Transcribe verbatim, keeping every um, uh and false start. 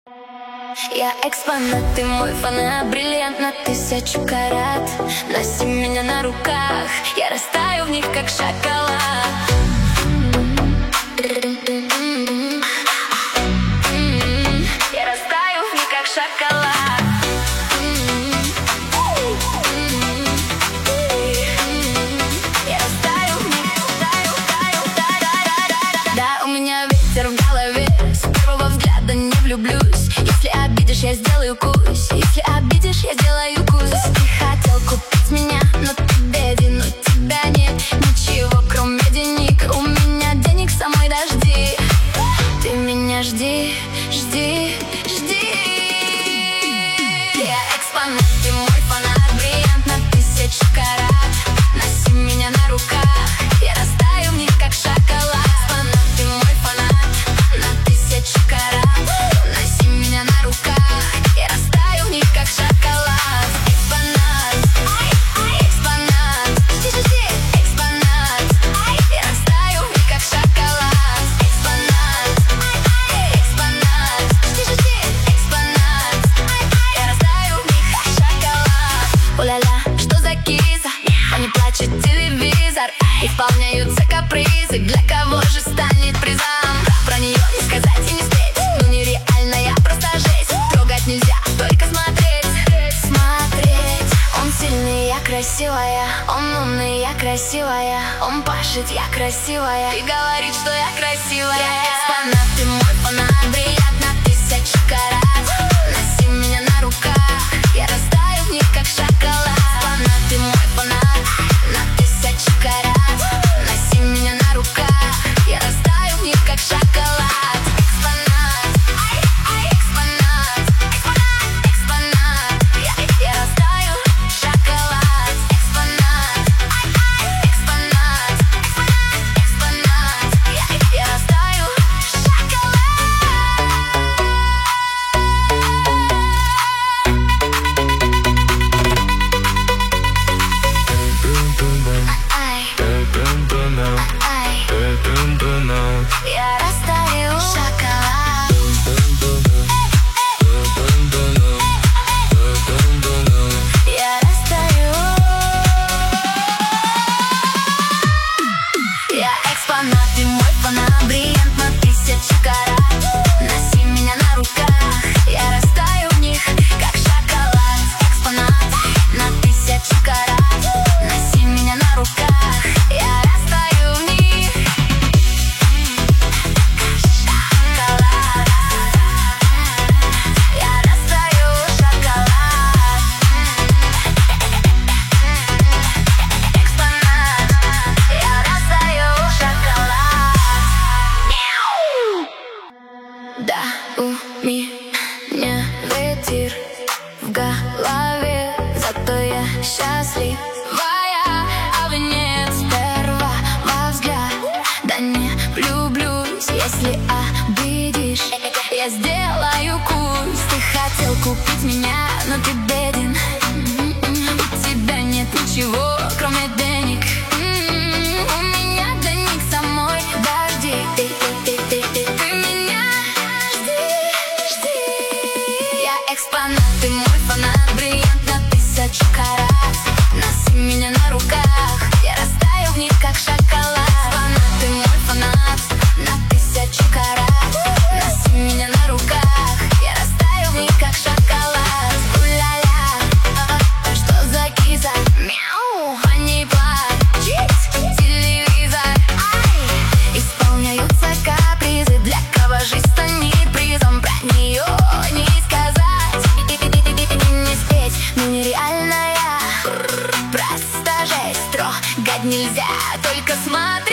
Я экспонат, ты мой фанат, бриллиант на тысячу карат. Носи меня на руках, я растаю в них, как шоколад. Я растаю в них, как шоколад. Я растаю в них, таю, таю, таю. Да, у меня ветер в голове, с первого взгляда не влюблюсь. Если обидишь, я сделаю кусь. Если обидишь, я сделаю кусь. Ты хотел купить меня, но ты беден. У тебя нет ничего, кроме денег. У меня денег самой дожди. Ты меня жди, жди, жди. Я экспонат, ты мой фанат, бриллиант на тысячу карат. Носи меня на руках, я растаю в них, как шоколад. Экспонат, ты мой фанат, на тысячу карат. Носи меня на руках, я растаю в них, как шоколад. Экспонат, экспонат, жди, жди, экспонат. Я растаю в них, как шоколад. Экспонат, экспонат, жди, жди, экспонат. Я растаю в них, как шоколад. О-ля-ля, что за киза? А не плачет телевизор. Исполняются капризы. Для кого же станет призом? Про нее не сказать и не спеть. Ну нереальная, просто жесть. Трогать нельзя, только смотреть. Смотреть. Он сильный, я красивая. Он умный, я красивая. Он пашет, я красивая. И говорит, что я красивая. Я экспонат, ты мой фанат, бриллиант на тысячу карат. Носи меня на руках, я растаю в них, как шоколад. Экспонат, ты мой фанат, на тысячу карат. Носи меня на руках, я растаю в них, как шоколад. Экспонат, экспонат, экспонат, экспонат. Я, я растаю шоколад. Экспонат, экспонат, экспонат. Я, я растаю шоколад. Ай, ай, я растаю шоколад. Я растаю. Я экспонат, ты мой фанат, бриллиант на тысячу карат. Носи меня на руках, я растаю в них, как шоколад. Экспонат на тысячу карат. Носи меня на руках, я растаю в них, шоколад. Я растаю шоколад. Экспонат, я растаю шоколад. Да, у меня ветер в голове, зато я счастливая. А вы нет первого взгляда. Да не влюблюсь, если обидишь, я сделаю кусь. Ты хотел купить меня, но ты беден. У тебя нет ничего, кроме денег. У меня денег самой дожди. Ты меня жди, жди. Я экспонат, ты мой фанат, бриллиант на тысячу карат. Носи меня на руках, я растаю в них, как шоколад. Экспонат, ты мой фанат, на тысячу карат. Носи меня на руках, я растаю в них, как шоколад. У-ля-ля, что за киза? Мяу, по ней плачет телевизор. Ай, исполняются капризы. Для кого жизнь станет призом? Про нее не сказать и не спеть. Ну нереальная, просто жесть. Трогать нельзя, только смотреть.